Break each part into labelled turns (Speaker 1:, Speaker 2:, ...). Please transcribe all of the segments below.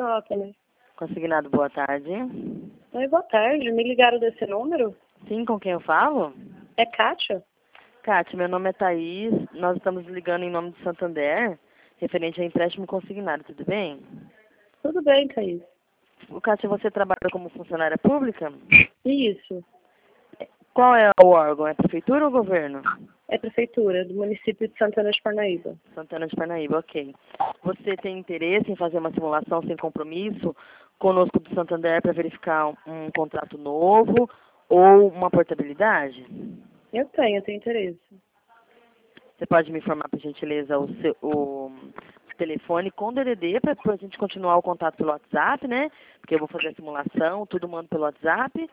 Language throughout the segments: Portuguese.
Speaker 1: Aristóteles.
Speaker 2: Consignado, boa tarde.
Speaker 1: Oi, boa tarde. Me ligaram desse número?
Speaker 2: Sim, com quem eu falo?
Speaker 1: É Kátia?
Speaker 2: Kátia, meu nome é Thaís. Nós estamos ligando em nome do Santander, referente a empréstimo consignado, tudo bem?
Speaker 1: Tudo bem, Thaís.
Speaker 2: Kátia, você trabalha como funcionária pública?
Speaker 1: Isso.
Speaker 2: Qual é o órgão? É prefeitura ou governo?
Speaker 1: É prefeitura do município de Santana de Parnaíba.
Speaker 2: Santana de Parnaíba, ok. Você tem interesse em fazer uma simulação sem compromisso conosco do Santander para verificar um contrato novo ou uma portabilidade?
Speaker 1: Eu tenho interesse.
Speaker 2: Você pode me informar, por gentileza, o telefone com DDD para a gente continuar o contato pelo WhatsApp, né? Porque eu vou fazer a simulação, tudo mando pelo WhatsApp.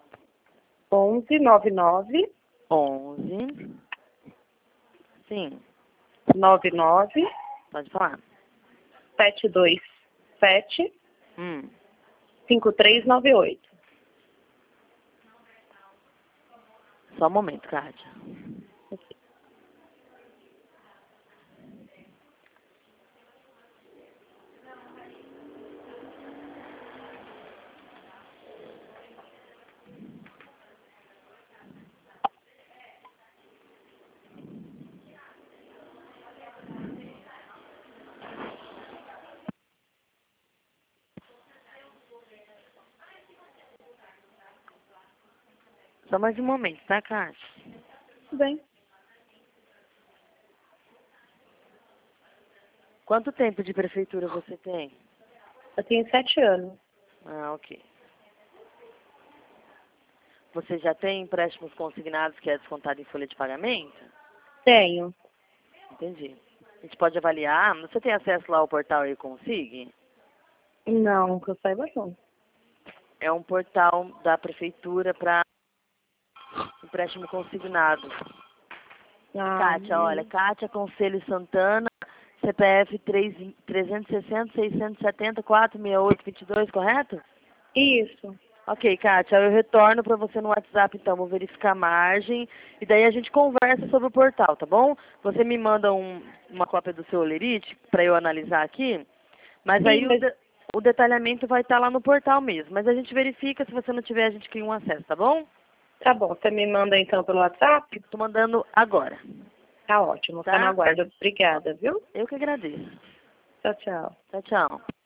Speaker 1: 1199
Speaker 2: 11. Sim,
Speaker 1: 99
Speaker 2: pode falar.
Speaker 1: 727
Speaker 2: Hum.
Speaker 1: 5398.
Speaker 2: Só um momento, Kátia. Só mais um momento, tá, Kátia?
Speaker 1: Tudo bem.
Speaker 2: Quanto tempo de prefeitura você tem?
Speaker 1: Eu tenho 7 anos.
Speaker 2: Ah, ok. Você já tem empréstimos consignados que é descontado em folha de pagamento?
Speaker 1: Tenho.
Speaker 2: Entendi. A gente pode avaliar. Você tem acesso lá ao portal E-Consig?
Speaker 1: Não, que eu saiba não.
Speaker 2: É um portal da prefeitura para empréstimo consignado. Kátia, olha, Kátia Conselho Santana, CPF 360 670 468 22, correto?
Speaker 1: Isso.
Speaker 2: Ok, Kátia, eu retorno para você no WhatsApp, então, vou verificar a margem e daí a gente conversa sobre o portal, tá bom? Você me manda uma cópia do seu olerite para eu analisar aqui, mas
Speaker 1: Sim,
Speaker 2: aí
Speaker 1: mas...
Speaker 2: o detalhamento vai estar lá no portal mesmo, mas a gente verifica, se você não tiver, a gente cria um acesso, tá bom?
Speaker 1: Tá bom, você me manda então pelo WhatsApp?
Speaker 2: Tô mandando agora.
Speaker 1: Tá ótimo,
Speaker 2: Tá?
Speaker 1: tá na guarda. Obrigada, viu?
Speaker 2: Eu que agradeço.
Speaker 1: Tchau, tchau.
Speaker 2: Tchau, tchau.